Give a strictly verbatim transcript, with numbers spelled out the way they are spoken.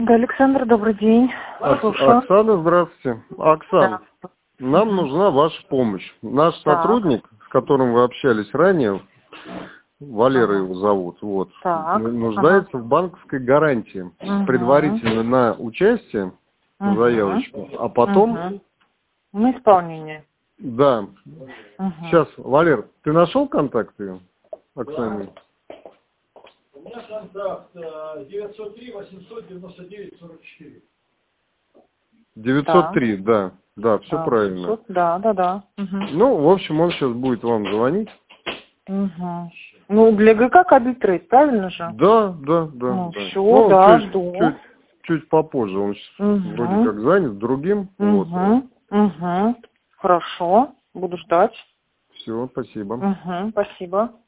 Да, Александр, добрый день. Ок- Слушаю. Оксана, здравствуйте. Оксана, Да. нам Мгм. нужна ваша помощь. Наш Так. сотрудник, с которым вы общались ранее, Валера Ага. его зовут, вот, Так. ну- Ага. нуждается в банковской гарантии. Угу. Предварительно на участие, Угу. заявочку, а потом, Угу. На исполнение. да. Угу. Сейчас, Валер, ты нашел контакты Оксаны? У меня контакт э, девятьсот три восемьсот девяносто девять сорок четыре. девятьсот три, да, да, все А, правильно. тут- Да, да, да. Угу. Ну, в общем, он сейчас будет вам звонить. Угу. Ну, для ГК Кабитрейд, правильно же? Да, да, да. Ну, да. все, Ну, да, чуть, жду. чуть, чуть попозже. Он сейчас Угу. вроде как занят другим. Вот. Угу. Угу. Хорошо, буду ждать. Все, спасибо. Угу. Спасибо.